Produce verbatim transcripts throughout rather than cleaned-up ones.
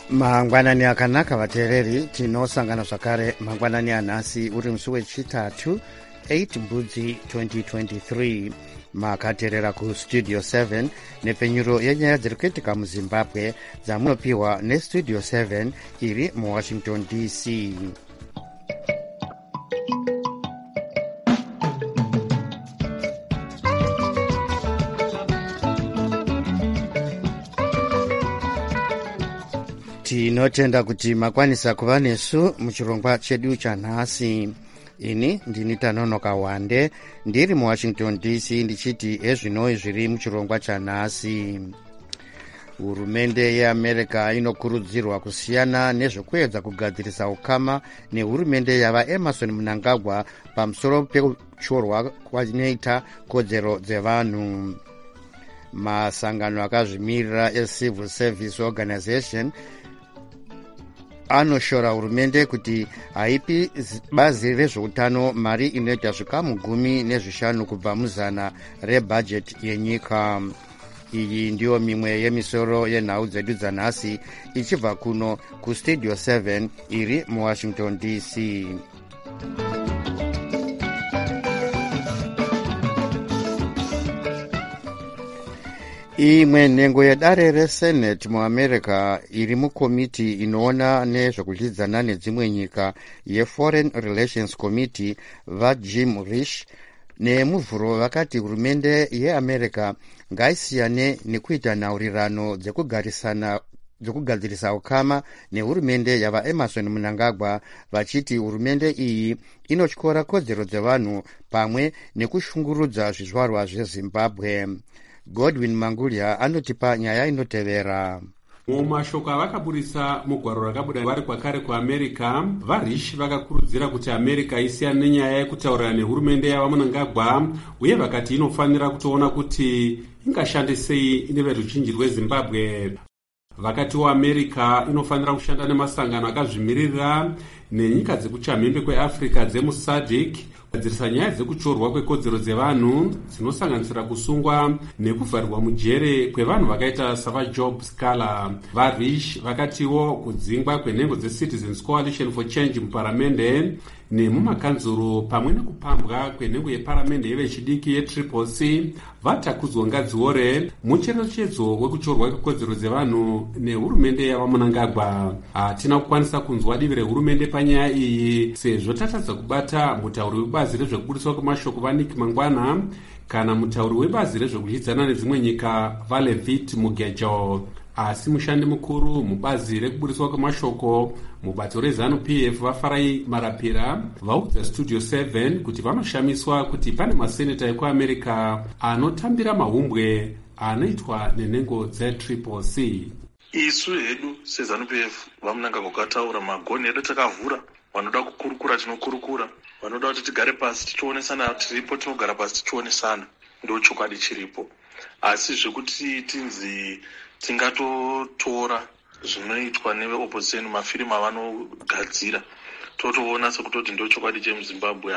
mangwanani akanaka vateereri, tinosangana zvakare mangwanani anhasi uri musi wechitatu eight mbudzi twenty twenty-three. makateerera kustudio seven nepfenyuro yenyaya dziri kuitika muzimbabwe dzamunopiwa nestudio seven iri muwashington D C. tinotenda kuti makwanisa kuva nesu muchirongwa chedu chanhasi. ini ndini Tanonoka Wande ndiri muwashington D C ndichiti ezvinoi zviri muchirongwa chanhasi. hurumende yeamerica inokurudzirwa kusiyana nezvekuedza kugadzirisa ukama nehurumende yava Emerson Mnangagwa pamusoro pekuchorwa kwanoita kodzero dzevanhu. masangano akazvimirira eCivil Service Organization anoshora hurumende kuti haipi bazi rezveutano mari inoita zvikamu gumi nezvishanu kubva muzana rebhajeti yenyika. iyi ndiyo mimwe yemisoro yenhau dzedu dzanhasi ichibva kuno kustudio seven iri muwashington D C. imwe nhengo yedare resenate muamerica iri mukomiti inoona nezvekudyidzana nedzimwe nyika yeforeign relations committee vaJim Risch nemuvhuro vakati hurumende yeamerica ngaisiyane nekuita nhaurirano dzekugarisana dzokugadzirisa ukama nehurumende yava Emerson Mnangagwa, vachiti hurumende iyi inotyora kodzero dzevanhu pamwe nekushungurudza zvizvarwa zvezimbabwe. Godwin Mangulia anotipa nyaya inotevera. mumashoko avakaburisa mugwaro rakabuda vari kwakare kuamerica, vaRisch vakakurudzira kuti america isiyane nenyaya yekutaurira nehurumende yava Mnangagwa, uye vakati inofanira kutoona kuti ingashande sei neveruzhinji rwezimbabwe. vakatiwo america inofanira kushanda nemasangano akazvimiririra nenyika dzekuchamhembe kweafrica dzemusadc kugadzirisa nyaya dzekuchorwa kwekodzero dzevanhu dzinosanganisira kusungwa nekuvharirwa mujere kwevanhu vakaita savaJob Scala. vaRisch vakatiwo kudzingwa kwenhengo dzeCitizens Coalition for Change muparamende nemumakanzuro pamwe nekupambwa kwenhengo yeparamende yevechidiki yetriple C vatakudzwa ngadziore mucherechedzo wekuchorwa kwekodzero dzevanhu nehurumende yava Mnangagwa. hatina kukwanisa kunzwa divi rehurumende panyaya iyi sezvo tatadza kubata mutauri webazi rezvekubudiswa kwemashoko vaNick Mangwana kana mutauri webazi rezvekudyidzana nedzimwe nyika vaLevit Mugejo. asi mushandi mukuru mubazi rekubudiswa kwemashoko mubato rezanu P F vaFarai Marapira vaudza studio seven kuti vanoshamiswa kuti pane maseneta ekuamerica anotambira mahumbwe anoitwa nenhengo dzetriple C. isu hedu sezanu P F vaMnangagwa kataura magoni edu takavhura, vanoda kukurukura tinokurukura, vanoda kuti tigare pasi tichionesana, tiripo tinogara pasi tichionesana, ndo chokwadi chiripo. asi zvekuti tinzi tingatotora zvinoitwa neveopposition mafirimu avanogadzira totoona sekutoti ndo chokwadi chemuzimbabwe.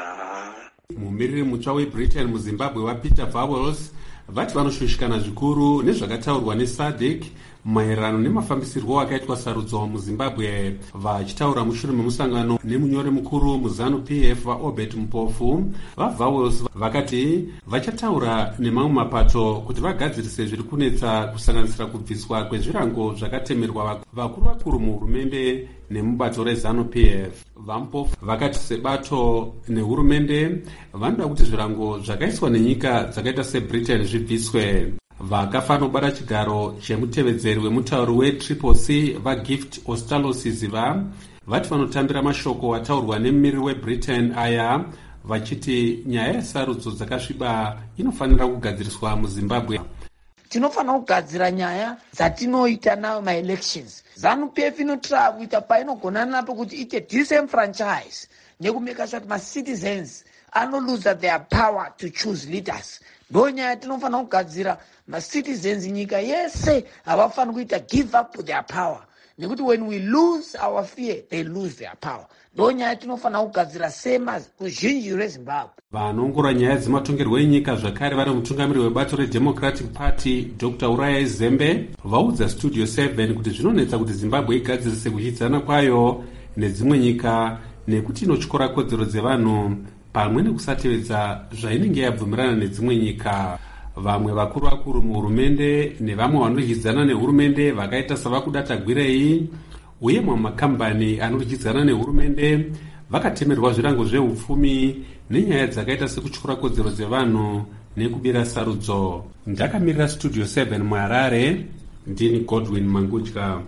mumiriri mutsva weBritain muzimbabwe waPeter Vowles vati vanoshushikana zvikuru nezvakataurwa neSADC maererano nemafambisirwo akaitwa sarudzo muzimbabwe. vachitaura mushure memusangano nemunyori mukuru muzanu P F vaObert Mpofu, vaVowles vakati vachataura nemamwe mapato kuti vagadzirise zviri kunetsa kusanganisira kubviswa kwezvirango zvakatemerwa vakuru vakuru muhurumende nemubato rezanu P F. vaMpofu vakati sebato nehurumende vanoda kuti zvirango zvakaiswa nenyika dzakaita seBritain zvibviswe. vakafanira kubata chigaro chemutevedzeri wemutauri wetriple C vaGift Ostalosiziva vati vanotambira mashoko ataurwa nemumiriri weBritain aya, vachiti nyaya yesarudzo dzakasviba inofanira kugadziriswa muzimbabwe. tinofanira kugadzira nyaya dzatinoita nayo maelections. zanu P F inotra kuita painogona napo kuti ite disenfranchise nekumeka sure kuti macitizens anoluza their power to choose leaders. ndo nyaya tinofanira kugadzira macitizens nyika yese havafaniri kuita give up their power. nekuti when we lose our fear they lose their power. Ndo nyaya tinofanira kugadzira sema ruzhinji rwezimbabwe. Vanoongorora nyaya dzematongerwo enyika zvakare vari mutungamiri webato redemocratic party Dr Uraya Zembe vaudza Studio seven kuti zvinonetsa kuti Zimbabwe igadzirise kuchidzana kwayo nedzimwe nyika nekuti inotyora kodzero dzevanhu pamwe nekusatevedza zvainenge yabvumirana nedzimwe nyika. Vamwe vakuru vakuru muhurumende nevamwe vanodyidzana nehurumende vakaita savakuda Tagwirei uye mamwe makambani anodyidzana nehurumende vakatemerwa zvirango zveupfumi nenyaya dzakaita sekutyora kodzero dzevanhu nekubira sarudzo. Ndakamirira Studio seven muHarare, ndini Godwin Mangudya.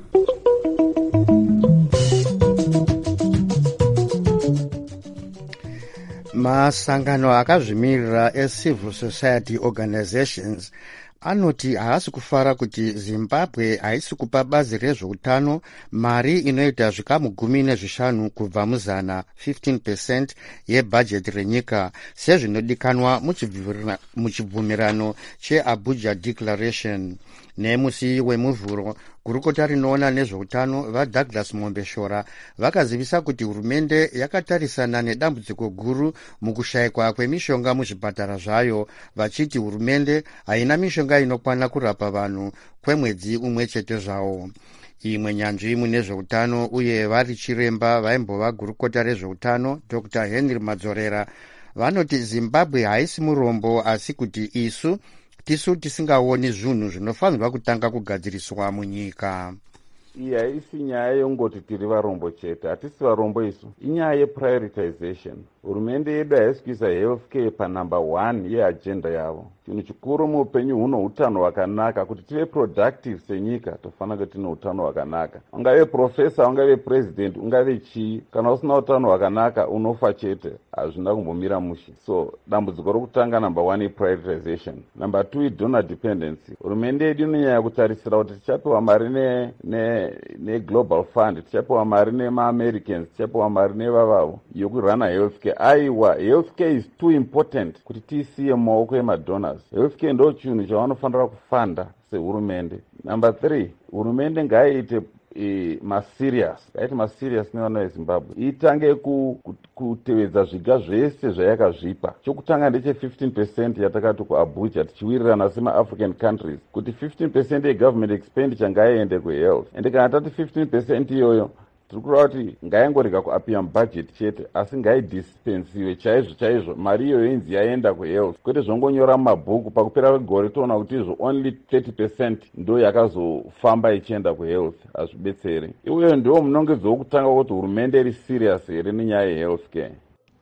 Masangano akazvimirira ecivil society organizations anoti haasi kufara kuti Zimbabwe haisi kupa bazi rezveutano mari inoita zvikamu gumi nezvishanu kubva muzana fifteen percent yebhajeti renyika sezvinodikanwa muchibvumirano cheAbuja Declaration. Nemusi wemuvhuro, gurukota rinoona nezveutano vaDouglas Mombeshora vakazivisa kuti hurumende yakatarisana nedambudziko guru mukushayikwa kwemishonga muzvipatara zvayo, vachiti hurumende haina mishonga inokwana kurapa vanhu kwemwedzi umwe chete zvawo. Imwe nyanzvi mune zveutano uye vari chiremba vaimbova gurukota rezveutano Dr Henry Madzorera vanoti Zimbabwe haisi murombo asi kuti isu tisu tisingaoni zvinhu zvinofanirwa kutanga kugadziriswa munyika. Iyi haisi nyaya yongoti tiri varombo chete, hatisi varombo isu, inyaya yeprioritization. Hurumende yedu haisi kuisa healthcare panumber one yeagenda yavo. Chinhu chikuru muupenyu huno utano hwakanaka, kuti tive productive senyika tofanira kuti tine utano hwakanaka. Ungave professor, ungave president, ungave chii, kana usina utano hwakanaka unofa chete, hazvina kumbomira mushe. So dambudziko rokutanga number one prioritization. Number two donor dependency. Hurumende yedu inonyanya kutarisira kuti tichapiwa mari ne ne ne global fund, tichapiwa mari nema-Americans, tichapiwa mari nevavavo yokurana healthcare. Aiwa, healthcare is too important kuti tiisiye mumaoko emadonors. Healthcare ndo chinhu chavanofanira kufanda sehurumende. Number three, hurumende ngaiite e, maserious, ngaiti maserious nevana veZimbabwe. Itange ku, ku, kutevedza zviga zvese zvayakazvipa. Chokutanga ndeche fifteen percent yatakati kuAbuja tichiwirirana sema-African countries kuti fifteen percent yegovernment expenditure ngaiende kuhealth. Ende kana tati fifteen percent iyoyo tiri kureva kuti ngaingorega kuapia mubhajeti chete asi ngaidispensiwe chaizvo chaizvo mari iyoyo inzi yaenda kuhealth, kwete zvongonyora mumabhuku pakupera kwegore toona kuti izvo only thirty percent ndo yakazofamba ichienda kuhealth. Hazvibetsere. Iwoyo ndiwo munongedzo wokutanga kuti hurumende iri serious here nenyaya yehealthcare.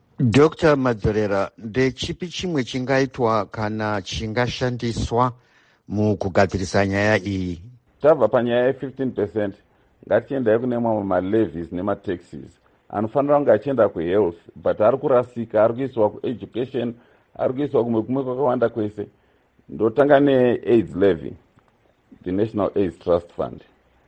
Dr Madzorera, ndechipi chimwe chingaitwa kana chingashandiswa mukugadzirisa nyaya iyi? Tabva panyaya ye fifteen percent ngatiendai kune mamwe malevies nemataxes anofanira kunge achienda kuhealth, but ari kurasika, ari kuiswa kueducation, ari kuiswa kumwe kumwe kwakawanda kwese. Ndotanga neaids levy, the National AIDS Trust Fund.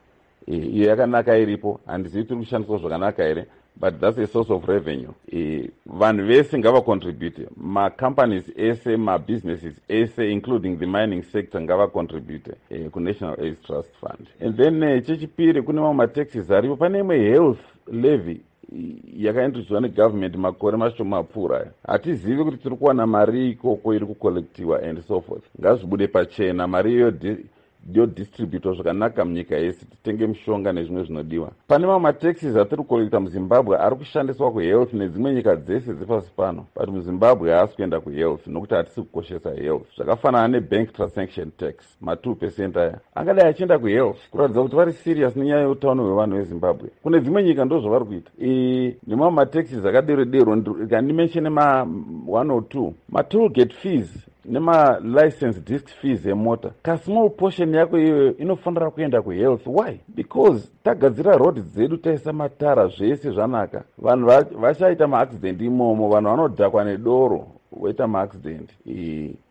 Iyo yakanaka iripo, handizivi tiri kushandiswa zvakanaka here, but that's a source of revenue. Vanhu vese ngavacontribute, ma-companies ese, ma-businesses ese, including the mining sector, ngavacontribute eh, ku National AIDS Trust Fund. And then eh, chechipiri kune mamwe mataxes aripo, pane imwe health levy yakaintroducwa negovernment makore mashoma apfuura. Hatizivi kuti tiri kuwana mari ikoko iri kukolektiwa and so forth. Ngazvibude pachena mari iyo dio distributwa zvakanaka munyika yese, titenge mishonga nezvimwe zvinodiwa. Pane mamwe mataxes atiri kukolekta muZimbabwe ari kushandiswa kuhealth nedzimwe nyika dzese dzepasi pano, but muZimbabwe haasi kuenda kuhealth nokuti hatisi kukoshesa health. Zvakafanana nebank transaction tax, ma two percent aya angadai achienda kuhealth kuratidza kuti vari serious nenyaya yeutano hwevanhu veZimbabwe. Kune dzimwe nyika ndo zvavari kuita. E, nemamwe mataxes akadero dero ndimenshene ma one or two, ma toll gate fees nema-license disc fees emota. Kasmall portion yako iyoyo inofanira kuenda kuhealth. Why? Because tagadzira road dzedu taisa matara zvese zvanaka, vanhu vachaita maaccident imomo, vanhu vanodhakwa nedoro voita maaccident.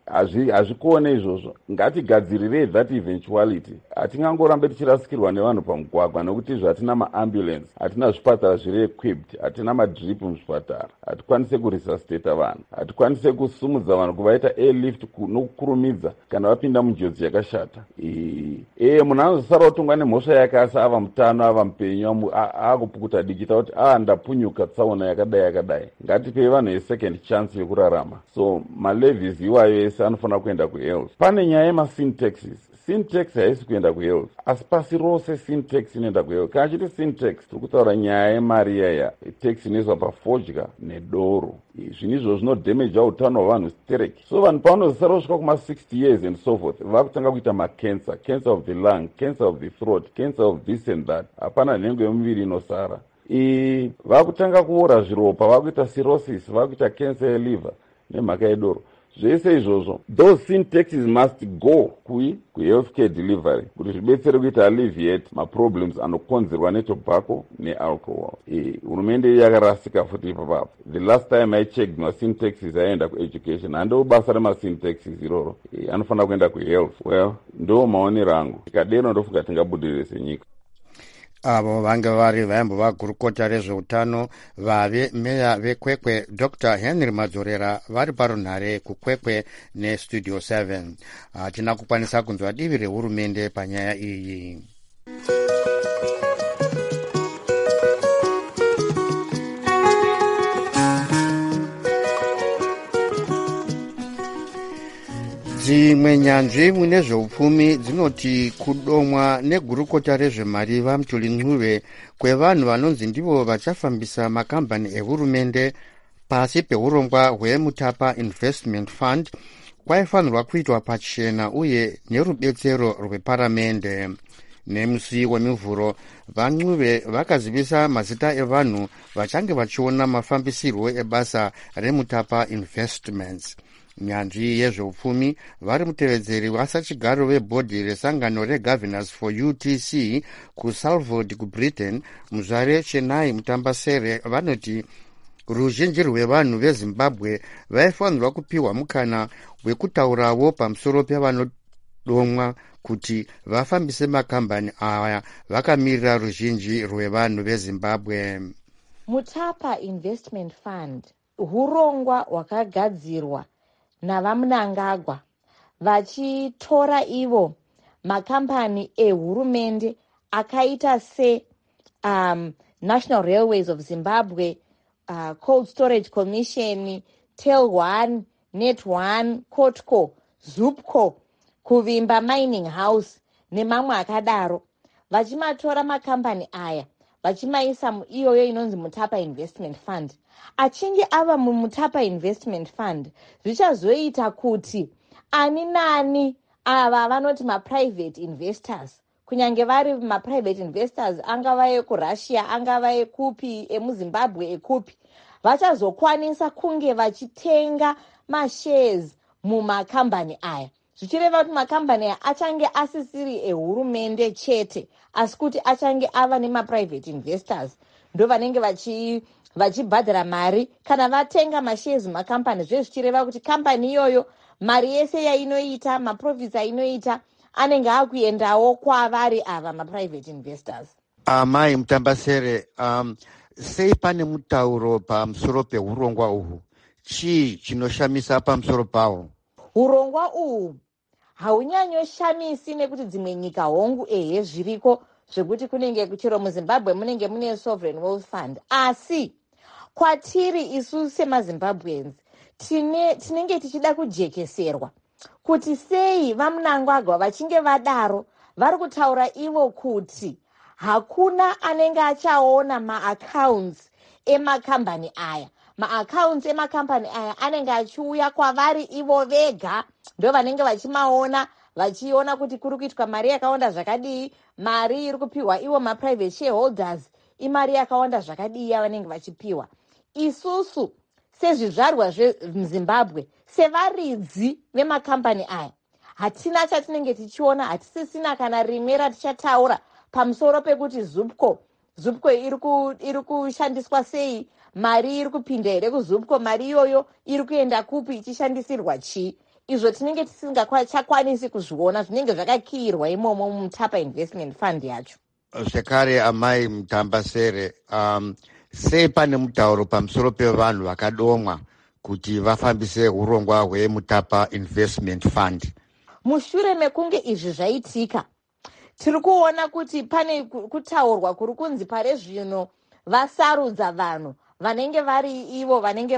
hazvikuone izvozvo. Ngatigadzirire that eventuality. Hatingangorambe tichirasikirwa nevanhu pamugwagwa nekuti hatina maambulance, hatina zvipatara zviri equipped, hatina madrip muzvipatara, hatikwanise kuresuscita vanhu, hatikwanise kusumudza vanhu kuvaita airlift nokukurumidza kana vapinda munjodzi yakashata. E munhu anozosara kutongwa nemhosva yake asi ava mutano, ava mupenyu, akupukuta dikita kuti a ndapunyuka tsaona yakadai yakadai. Ngatipe vanhu yesecond chance yekurarama. So malevies iwayo ese anofanira kuenda kuhealth. Pane nyaya yemasyntaxes. Syntax haisi kuenda kuhealth, asi pasi rose syntax inoenda kuhealth. Kana chiti syntax tiri kutaura nyaya yemari yaya tax inoiswa pafodya nedoro. Zvinhu izvo zvinodamaja utano hwavanhu stereki. So vanhu pavanozosara kusvika kuma sixty years and so forth, vakutanga kuita macancer, cancer of the lung, cancer of the throat, cancer of this and that. Hapana nhengo yemuviri inosara. I vakutanga kuora zviropa, vakuita cirrhosis, vakuita cancer yeliver nemhaka yedoro. Zvese izvozvo, those syntaxes must go kui kuhealthcare delivery kuti zvibetsere kuita alleviate maproblems anokonzerwa netobacco nealcohol. E, hurumende yakarasika futi ipapapo. The last time I checked, masyntaxes aenda kueducation. Handoo basa remasyntaxes iroro. E, anofanira kuenda kuhealth. Well, ndo maonero angu. Ikadero ndofunga tingabudirire senyika. Avo vange vari vaimbova gurukota rezveutano vave meya vekwekwe Doctor Henry Madzorera vari parunhare kukwekwe nestudio seven. Hatina kukwanisa kunzwa divi rehurumende panyaya iyi. Dzimwe nyanzvi mune zveupfumi dzinoti kudomwa negurukota rezvemari vaMutuli Ncube kwevanhu vanonzi ndivo vachafambisa makambani ehurumende pasi peurongwa hweMutapa Investment Fund kwaifanirwa kuitwa pachena uye nerubetsero rweparamende. Nemusi wemivhuro vaNcube vakazivisa mazita evanhu vachange vachiona mafambisirwo ebasa reMutapa Investments. Nyanzvi yezveupfumi vari mutevedzeri wasachigaro webhodhi resangano reGovernors for U T C kuSalford kuBritain, Muzvare Chenai Mutambasere, vanoti ruzhinji rwevanhu veZimbabwe vaifanirwa kupiwa mukana wekutaurawo pamusoro pevanodomwa kuti vafambise makambani aya vakamirira ruzhinji rwevanhu veZimbabwe. Mutapa Investment Fund hurongwa hwakagadzirwa navaMnangagwa vachitora ivo makambani ehurumende akaita se um, National Railways of Zimbabwe, uh, Cold Storage Commission, Tel one, Net one, Kotco, Zupco, Kuvimba Mining House nemamwe akadaro. Vachimatora makambani aya vachimaisa iyoyo inonzi Mutapa Investment Fund. Achinge ava muMutapa Investment Fund, zvichazoita kuti ani nani ava vanoti ma-private investors, kunyange vari ma-private investors angava ekuRussia, angava ekupi, emuZimbabwe ekupi, vachazokwanisa kunge vachitenga mashares mumakambani aya. Zvichireva kuti makambani aya achange asisiri ehurumende chete, asi kuti achange ava nema-private investors ndo vanenge vachi vachibhadhara mari kana vatenga mashares makampani. Zve zvichireva kuti kampani iyoyo mari yese yainoita, maprofits ainoita anenge akuendawo kwavari ava ma-private investors. Amai Mutambasere, um, sei pane mutauro pamusoro pehurongwa uhu? Chii chinoshamisa pamusoro pawo? Hurongwa uhu haunyanyoshamisi nekuti dzimwe nyika hongu ehe zviriko zvekuti kunenge kuchiro muZimbabwe munenge mune Sovereign Wealth Fund, asi kwatiri isu semaZimbabweans tine tinenge tichida kujekeserwa kuti sei vaMnangagwa vachinge vadaro vari kutaura ivo kuti hakuna anenge achaona maaccounts emakambani aya. Maaccounts emakambani aya anenge achiuya kwavari ivo vega, ndo vanenge vachimaona, vachiona kuti kuri kuitwa mari yakawanda zvakadii, mari iri kupiwa ivo ma-private shareholders imari yakawanda zvakadii yavanenge vachipiwa. Isusu sezvizvarwa zveMzimbabwe, sevaridzi vemakambani aya, hatina chatinenge tichiona, hatisisina kana rimwe ratichataura pamusoro pekuti Zupco Zupco iri kushandiswa sei, mari iri kupinda here kuZupco, mari iyoyo iri kuenda kupi, ichishandisirwa chii. izvo tinenge tisingachakwanisi kuzviona, zvinenge zvakakiyirwa imomo mumutapa investment fund yacho. Zvekare amai Mutambasere, um, sei pane mutauro pamusoro pevanhu vakadomwa kuti vafambise urongwa hwemutapa investment fund? Mushure mekunge izvi zvaitika, tiri kuona kuti pane kutaurwa kuri kunzi pare zvino vasarudza vanhu vanenge vari ivo vanenge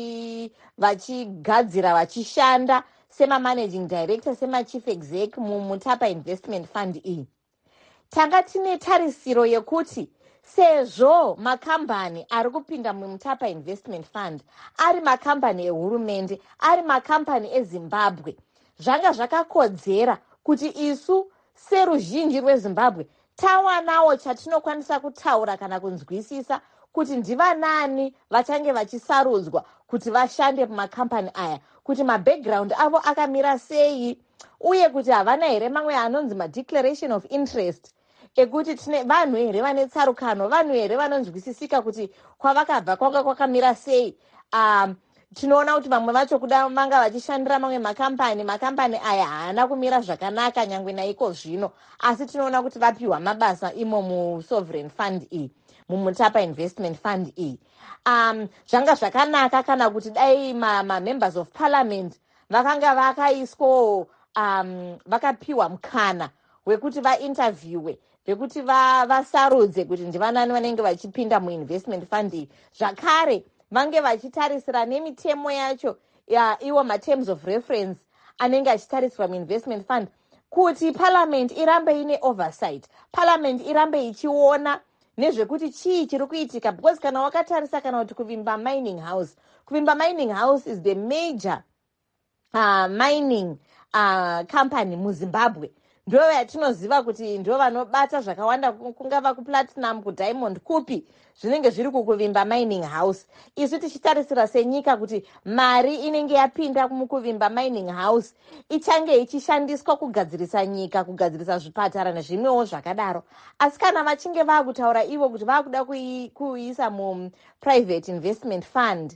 vachigadzira vachishanda sema managing director, sema chief exec mumutapa investment fund iyi. Tanga tine tarisiro yekuti sezvo makambani ari kupinda mumutapa investment fund ari makambani ehurumende, ari makambani eZimbabwe, zvanga zvakakodzera kuti isu seruzhinji rweZimbabwe tawanawo chatinokwanisa kutaura kana kunzwisisa kuti ndivanani vachange vachisarudzwa kuti vashande mumakambani aya, kuti mabackground avo akamira sei, uye kuti havana here mamwe anonzi madeclaration of interest ekuti tine vanhu here vane tsarukano, vanhu here vanonzwisisika kuti kwavakabva kwanga kwakamira sei. um, tinoona kuti vamwe vacho kuda vanga vachishandira mamwe makambani, makambani aya haana kumira zvakanaka nyangwe naiko zvino, asi tinoona kuti vapiwa mabasa imo musovereign fund iyi, mumutapa investment fund iyi. um, zvanga zvakanaka kana kuti dai mamembers ma of parliament vakanga vakaiswa um, vakapiwa mukana wekuti vainterviewe, vekuti vasarudze kuti ndivanani vanenge vachipinda muinvestment fund iyi. Zvakare vange vachitarisira nemitemo yacho ya iwo materms of reference anenge achitarisirwa muinvestment fund, kuti parliament irambe ine oversight, parliament irambe ichiona nezvekuti chii chiri kuitika, because kana wakatarisa kana kuti kuvimba mining house, kuvimba mining house is the major uh, mining uh, company muZimbabwe. Ndo yatinoziva kuti ndo vanobata zvakawanda, kungava kuplatinum, kudiamond, kupi zvinenge zviri kukuvimba mining house. Isu tichitarisira senyika kuti mari inenge yapinda mukuvimba mining house ichange ichishandiswa kugadzirisa nyika, kugadzirisa zvipatara nezvimwewo zvakadaro. Asi kana vachinge vakutaura ivo kuti vakuda kuisa mu private investment fund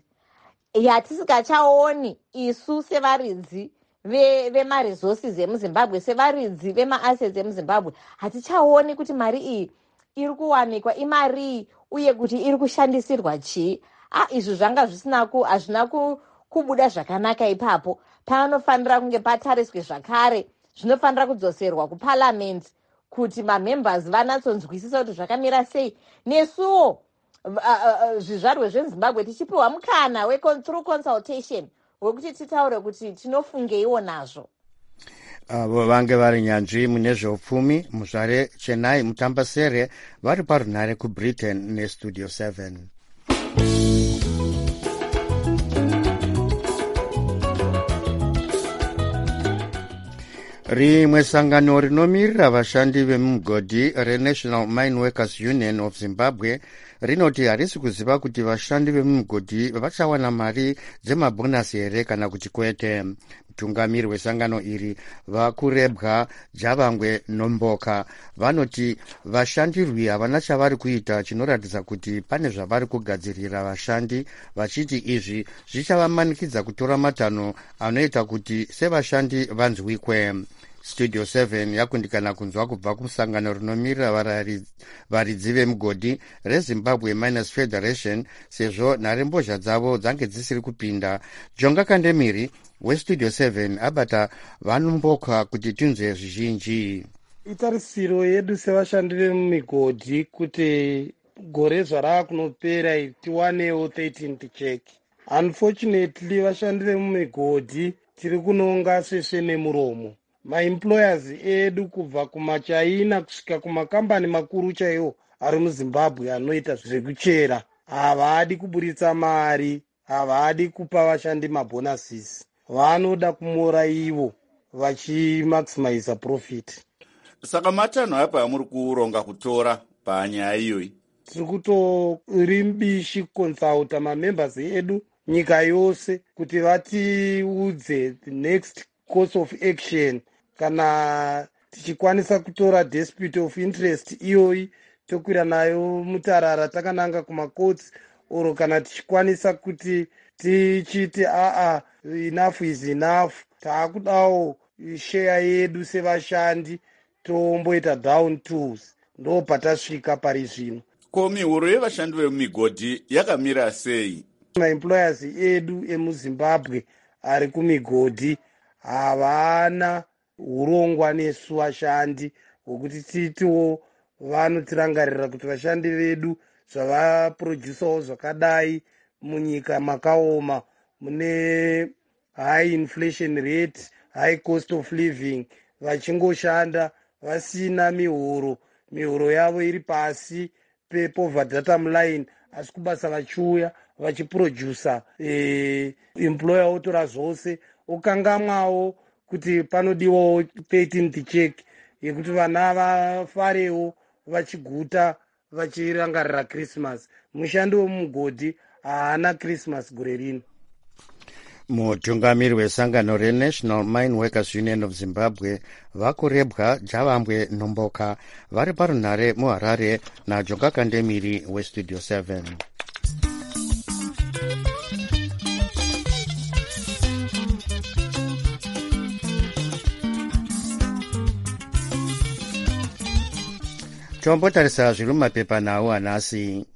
yatisingachaoni isu sevaridzi vemaresources emuZimbabwe, sevaridzi vemaassets emuZimbabwe, hatichaoni kuti mari iyi iri kuwanikwa imari uye kuti iri kushandisirwa chii. Ah, izvi zvanga zvisina ku hazvina kubuda zvakanaka ipapo. Panofanira kunge patariswe zvakare, zvinofanira kudzoserwa kuparliament kuti mamembers vanatsonzwisisa kuti zvakamira sei, nesuwo zvizvarwe zveZimbabwe tichipiwa mukana we through consultation wekuti titaure kuti tinofungeiwo nazvo. Avo vange vari nyanzvi mune zveupfumi, muzvare Chennai Mutambasere vari parunhare kuBritain nestudio seven. Rimwe sangano rinomirira vashandi vemumugodhi reNational Mine Workers Union of Zimbabwe rinoti harisi kuziva kuti vashandi vemumugodhi vachawana mari dzemabhonasi here kana kuti kwete. Mutungamiri wesangano iri vakurebwa Javangwe Nomboka vanoti vashandirwi havana chavari kuita chinoratidza kuti pane zvavari kugadzirira vashandi, vachiti izvi zvichavamanikidza kutora matanho anoita kuti sevashandi vanzwikwe. Studio seven yakundikana kunzwa kubva kusangano rinomirira varidzi vemugodhi reZimbabwe Miners Federation sezvo nharembozha dzavo dzange dzisiri kupinda. Jonga Kandemiri westudio seven abata vanomboka kuti tinzwe zvizhinji. Itarisiro yedu sevashandi vemumigodhi kuti gore zvarava kunopera tiwanewo thirteenth check. Unfortunately vashandi vemumigodhi tiri kunonga svesve nemuromo. Maemployers edu kubva kumaChina kusvika kumakambani makuru chaiwo ari muZimbabwe anoita zvekuchera havadi kuburitsa mari, havadi kupa vashandi mabonuses, vanoda kumora ivo vachimaximize profit. Saka matanho apa amuri kuronga kutora panyaya iyoyi? Tiri kutori mbishi kuconsulta mamembers edu nyika yose kuti vatiudze the next course of action. Kana tichikwanisa kutora dispute of interest iyoyi tokwira nayo mutarara takananga kumacourts, oro kana tichikwanisa kuti tichiti aa enough is enough, taakudawo sheya yedu sevashandi tomboita down tools ndo patasvika pari zvino. Ko mihuro yevashandi vemumigodhi yakamira sei? Maemployers edu emuzimbabwe ari kumigodhi havana urongwa nesu vashandi hwekuti titiwo vanotirangarira kuti vashandi vedu zvavaprodusawo zvakadai munyika makaoma mune high inflation rate, high cost of living, vachingoshanda vasina mihuro, mihuro yavo iri pasi pepoverty datum line, asi kubasa vachiuya vachiprodusa eh, employer otora zvose okangamwawo kuti panodiwawo thirteenth check yekuti vana vafarewo vachiguta vachirangarira Christmas. Mushandi wemumugodhi haana Christmas gore rino. Mutungamiri wesangano reNational Mine Workers Union of Zimbabwe vakurebwa Javambwe Nomboka vari parunhare muHarare naJoga Kandemiri weStudio seven. Tombotarisa zviri mumapepa nawo anasi.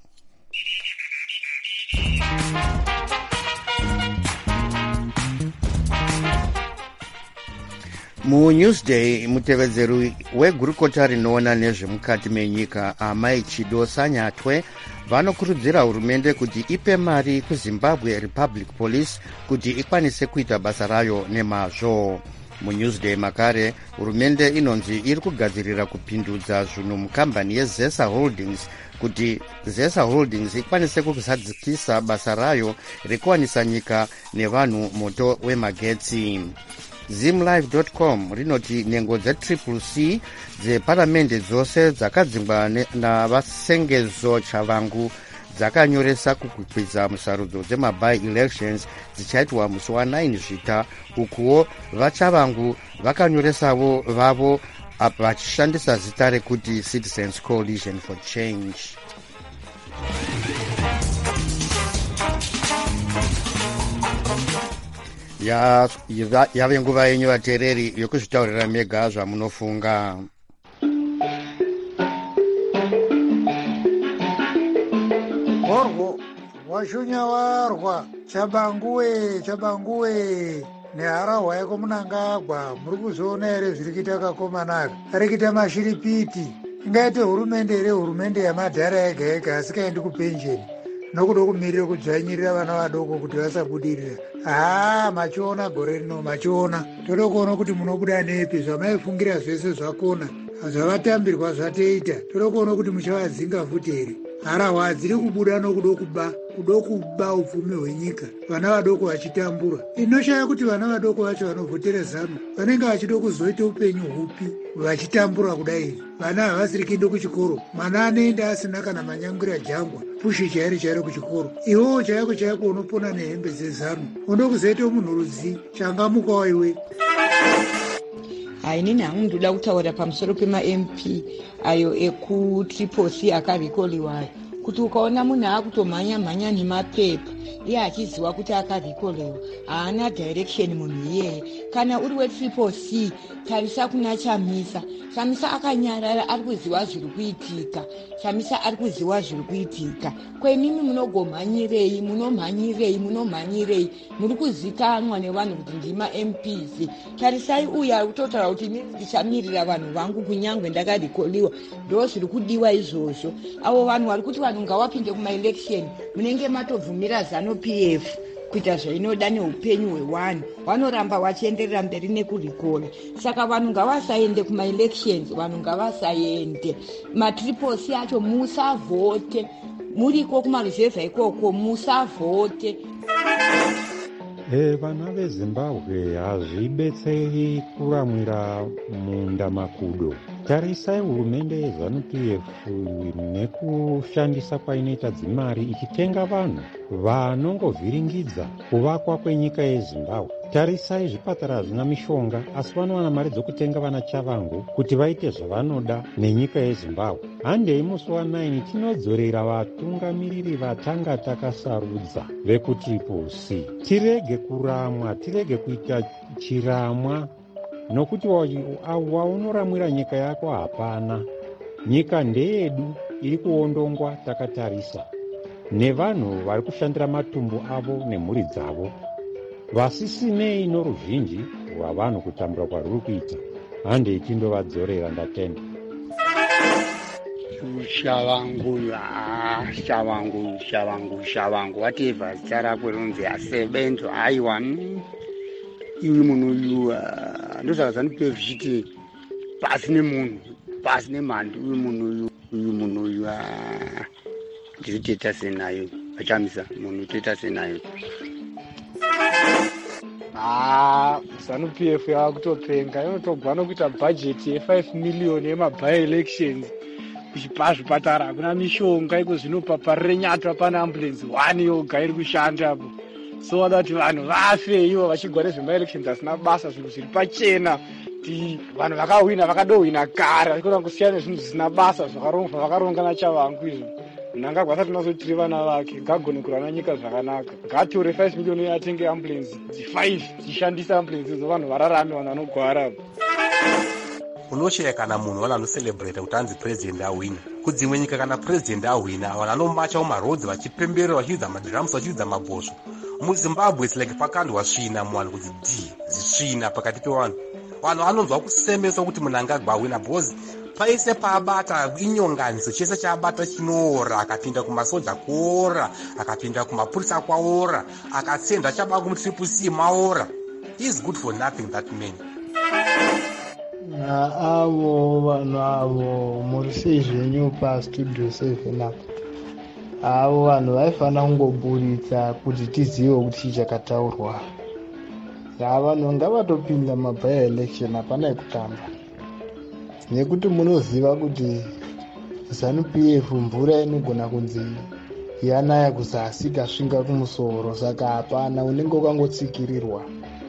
MuNewsday, mutevedzeri wegurukota rinoona nezvemukati menyika Amai Chido Sanyatwe vanokurudzira hurumende kuti ipe mari kuZimbabwe Republic Police kuti ikwanise kuita basa rayo nemazvo. MuNewsday makare, hurumende inonzi iri kugadzirira kupindudza zvinhu mukambani yeZesa Holdings kuti Zesa Holdings ikwanise kuzadzikisa basa rayo rekuwanisa nyika nevanhu moto wemagetsi. Zimlive dot com rinoti nhengo dzetriple C dzeparamende dzose dzakadzingwa navasengezo Chavangu dzakanyoresa kukwikwidza musarudzo dzemabi-elections dzichaitwa musi wa9 Zvita, ukuwo vaChavangu vakanyoresawo vavo vachishandisa zita rekuti Citizens Coalition for Change. Yave nguva yenyu vateereri yokuzvitaurira mega zvamunofunga. Horwo washunya warwa Chabanguwe Chabanguwe neharahwa yako Munangagwa, muri kuzoona here zviri kuita kakomanaka ari kuita mashiripiti. Ingaite hurumende here hurumende yamadhara yega yega asikaendi kupensheni nokuda kumirira kudzvanyirira vana vadoko kuti vasabudirira. Ah, machiona gore rino machiona. Toda kuona kuti munobuda nepi, zvamaifungira zvese zvakona zvavatambirwa zvateita. Toda kuona kuti muchavadzinga futi here. Harahwa hadziri kubuda nokuda kuba kuda kuba upfumi hwenyika, vana vadoko vachitambura. Inoshaya kuti vana vadoko vacho vanovhotera zano vanenge vachida kuzoita upenyu hupi vachitambura kudai. Vana havasiri kuenda kuchikoro, mwana anoenda asina kana manyangwira jangwa pushi chairi chairi kuchikoro. Iwewo chayako chayako unopona nehembe dzezano, unoda kuzoita munhu rudzi changamukawo iwe. Hainini hangu ndoda kutaura pamusoro pema-M P ayo ekutriple C akarikoliwayo, kuti ukaona munhu akutomhanya mhanya nemapepa iye achiziva kuti akarikolewa haana direction munhu iyeye. Kana uri wetriple C, tarisa kuna Chamisa. Chamisa akanyarara ari kuziva zviri kuitika. Chamisa ari kuziva zviri kuitika. Kwemimi munogomhanyirei, munomhanyirei, munomhanyirei, muri kuzikanwa nevanhu kuti ndima M Ps. Tarisai uya ari kutotaura kuti inini ndichamirira vanhu vangu kunyangwe ndakarikoliwa. Ndo zviri kudiwa izvozvo. Avo vanhu vari kuti vanhu ngavapinde kuma-election munenge matobvumira Zanu P F kuita zvainoda neupenyu hwevanhu, vanoramba vachienderera mberi nekurikola. Saka vanhu ngavasaende kuma-elections, vanhu ngavasaende. Matriple C acho musavhote, muriko kumaruzevha ikoko musavhote. E, vana veZimbabwe hazvibetseri kuramwira munda makudo. Tarisai hurumende yeZanu P F nekushandisa kwainoita dzimari ichitenga vanhu vanongovhiringidza kuvakwa kwenyika yeZimbabwe. Tarisai zvipatara hazvina mishonga, asi vanowana mari dzokutenga vana chavangu kuti vaite zvavanoda nenyika yeZimbabwe. Handei musi wa9 tinodzorera vatungamiriri vatanga takasarudza vekutriple C. Tirege kuramwa, tirege kuita chiramwa, nokuti waunoramwira nyika yako hapana. Nyika ndeyedu, iri kuondongwa takatarisa nevanhu vari kushandira matumbu avo nemhuri dzavo, vasisinei noruzhinji rwavanhu kutambura kwaruri kuita. Handei tindovadzorera ndatenda. Shavangu, shavangu, shavangu, shavangu, whatever zita rako rinonzi asebenzo haiwa iwe munhu uyu ndosaka ZANU-P F zvichiti pasi nemunhu pasi nemhandi uyu munhu uyu uyu munhu uyu ndiri toita senayo vachamisa munhu toita senayo. Ah, ZANU-P F yakutopenga inotogwa nokuita bhajeti ye5 million yemaby elections kuchipa zvipatara hakuna mishonga iko zvinopaparire nyatwa pane ambulance one yoga iri kushanda apo. So wada kuti vanhu vafe ivo vachigwa nezvema elections asina basa, zvinhu zviri pachena kuti vanhu vakawina vakadohwina kare vachikona kusiyana nezvinhu zvisina basa zvakaronga vakaronga nachavangu izvo. Mnangagwa asati nazotiri vana vake ngagone kurana nyika zvakanaka, ngatore five million atenge ambulance five dzishandisa ambulance idzo vanhu vararame vanhu vanogwara. Unoshaya kana munhu wana anocelebrate kuti anzi president awina. Kudzimwe nyika kana president awina vanhu vanomacha mumarodzi vachipemberera vachiridza madrums vachiridza mabhosvo. MuZimbabwe it's like pakandwa svina muvanhu kuti d zvisvina pakati pevanhu. Vanhu vanonzwa kusemeswa kuti munhu angagwa awina because paise paabata inyonganiso chese chaabata chinoora, akapinda kumasoja kuora, akapinda kumapurisa kwaora, akatsenda chabaa kumutriple C maora. He is good for nothing, that man. Avo vanhu avo muri sei zvenyu pastudio seven apa, avo vanhu vaifanira kungoburitsa kuti tizive kuti chii chakataurwa. Vanhu ngavatopinda maby election hapana ekutamba, nekuti munoziva kuti ZANU-P F mvura inogona kunzi yanaya kuzasi ikasvinga kumusoro, saka hapana, unenge ukangotsikirirwa.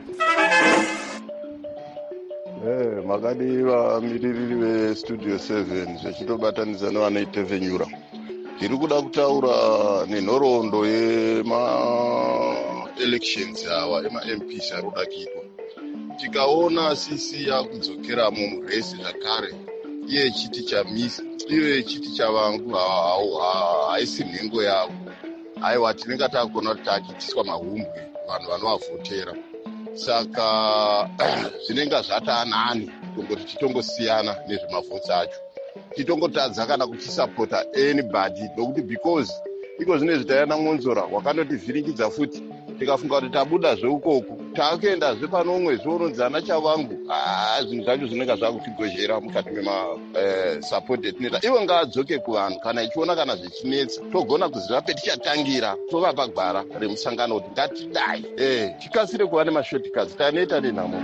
Eh, makadi vamiririri vestudio seven zvechitobatanidza nevanoitevenyura. Tiri kuda kutaura nenhoroondo yema-elections awa ema-M Ps ari kuda kuitwa. Tikaona sisi yakudzokeramo muresi zvakare, iye chiti chamisa, iye chiti chavangu haisi nhengo yavo. Aiwa tinenge takona kuti takitiswa mahumbwe vanhu vanovavhotera. Saka zvinenge zvatanani kungoti titongosiyana nezvemavhotsi acho, titongotadza kana kuchisapota anybody, nokuti because iko zvine zvitayana Monzora wakandotivhiringidza futi, tikafunga kuti tabuda zveukoko taakuendazve pano mwezi unonzana chavangu. Zvinhu zvacho zvinenge zvakutigozhera mukati memasapoti etinoita. Ivo ngaadzoke kuvanhu kana ichiona kana zvichinetsa, togona kuziva petichatangira, tovapa gwara remusangano kuti ngatidai eh tikasire kuva nemashortcuts tanoita nenhamo.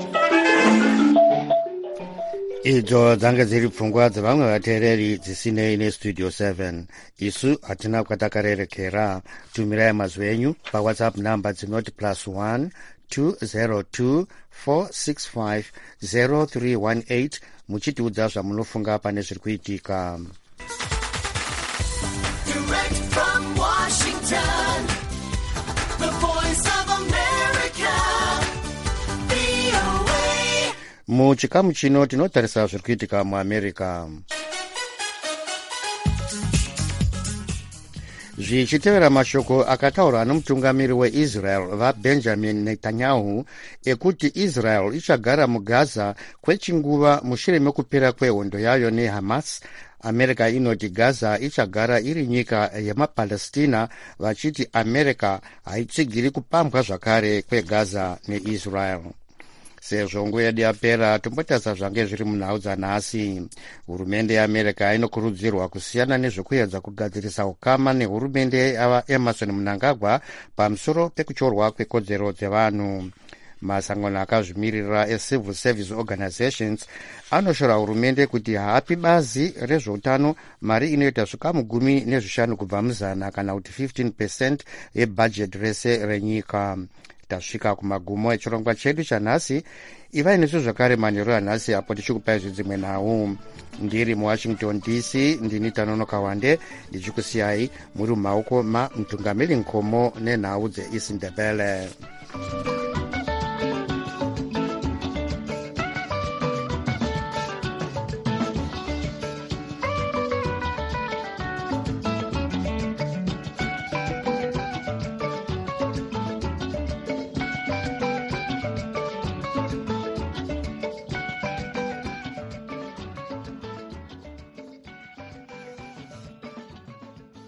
Idzo dzange dziri pfungwa dzevamwe vateereri dzisinei nestudio seven. Isu hatina kwatakarerekera. Tumirai mazwi enyu pawhatsapp namba dzinoti plus one two zero two four six five zero three one eight muchitiudza zvamunofunga pane zviri kuitika. Direct from Washington, the voice of America, V O A. Muchikamu chino tinotarisa zviri kuitika muAmerica. Zvichitevera mashoko akataurwa nomutungamiri weIsrael vaBenjamin Netanyahu ekuti Israel ichagara muGaza kwechinguva mushure mekupera kwehondo yayo neHamas, America inoti Gaza ichagara iri nyika yemaPalestina, vachiti America haitsigiri kupambwa zvakare kweGaza neIsrael. Sezvo nguva yedu yapera, tombotarisa zvange zviri munhau dzanhasi. Hurumende yeAmerica inokurudzirwa kusiyana nezvekuedza kugadzirisa ukama nehurumende yaEmerson Mnangagwa pamusoro pekuchorwa kwekodzero dzevanhu. Masangano akazvimirira eCivil Service Organizations anoshora hurumende kuti haapi bazi rezveutano mari inoita zvikamu gumi nezvishanu kubva muzana kana kuti fifteen percent yebhajeti rese renyika. tasvika kumagumo echirongwa chedu chanhasi. Ivai nesu zvakare manheru anhasi apo tichikupai zvidzimwe nhau. Ndiri muwashington D C ndini Tanonoka Wande ndichikusiyai muri mumaoko maMtungamiri Nkomo nenhau dzeIsindebele.